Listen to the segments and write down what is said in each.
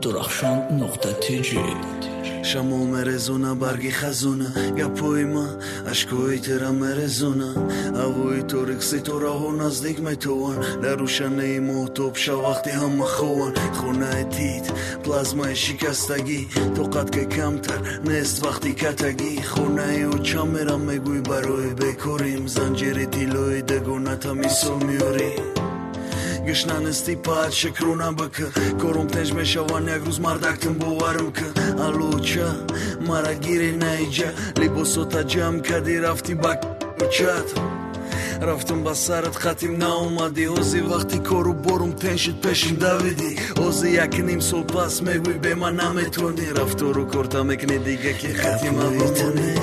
درخشان.tg شما مرزونه برگی خزونه گپوی ما اشکوی تیرا مرزونه هوای تو رکسی تو راهو نزدیک میتوان در روشنه محتوب شا وقتی هم خوان خونه تیت پلازمای شکستگی طاقت که کمتر نیست وقتی کتگی خونه و چامرم میگوی برای بکوریم زنجیر دیلوی دگونه تمیسو میوریم گشنانستی پاد شکرونم بکه کورم تنج میشوان یک روز مردکتم بوارم که الوچه مرا گیری نیجا لیبوسو تا جمع کدی رفتی با چت رفتم با سرت خطیم ناومدی اوزی وقتی کورو برم تنشید پیشم دویدی اوزی یک نیم سال پس میگوی به من نمیتونی رفتو رو کرتا میکنی دیگه که خطیم هم بمونی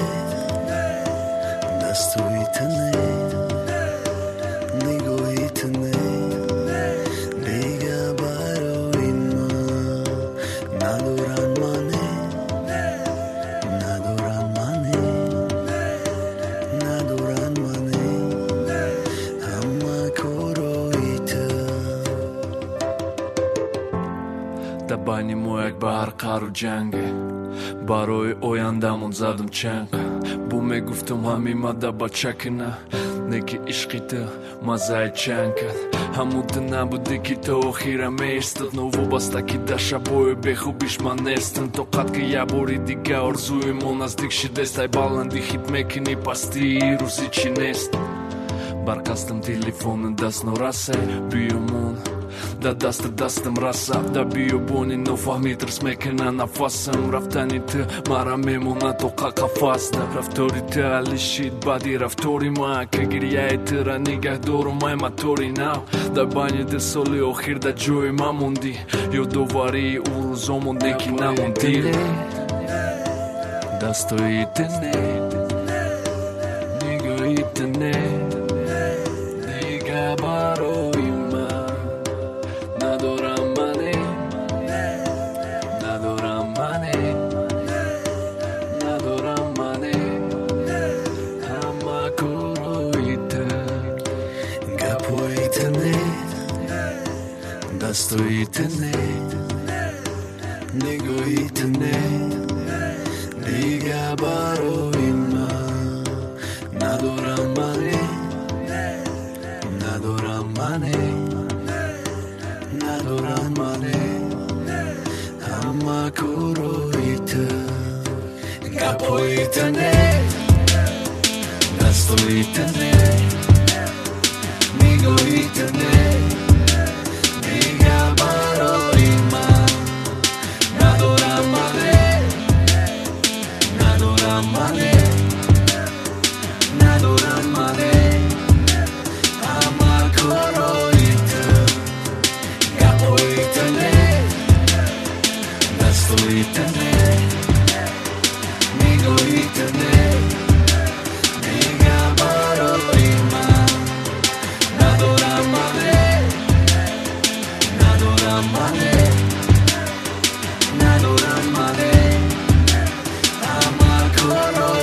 دستوی تنه نگوی تنه دیگه برای ما ندارن منه ندارن منه ندارن منه همه کروی تو دبانی مویک به هر قرار جنگه برای اویندمون زدم چنگ بو میگفتم همیما دبا چکنه نگی عشقی تو مزای چنگ کرد همون نبوده که تو خیره میستد نو وابسته که در شبای بخوبیش من نیستن تو قد که یه باری دیگه ارزوی من نزدیک شده ستای بلندی خیت میکنی پستی روزی چی نیست برکستم تلفون دست نورسه بیامون دا دستم رسه دا بیابونی نفهمید رس میکنه نفسم رفتنی تو مرا میمونه تو قفص ده رفتاری تو علیشید بعدی رفتاری ما که گریه تو را نگه دارم ما طوری نو دا بانی ده سالی آخر دا جوی ما موندی یا دوباره او روزا مونده که نموندی دستایی تنه نگاهی تنه دیگه برای دستوی تنه نگاهی تنه دیگه برای من ندارم منه ندارم منه ندارم منه همه کروی تو گپوی تنه دستوی تنه نگاهی تنه ندارم منه همه کروی تو گپوی تنه دستوی تنه نگاهی تنه دیگه برای من ندارم منه ندارم منه ندارم منه همه کروی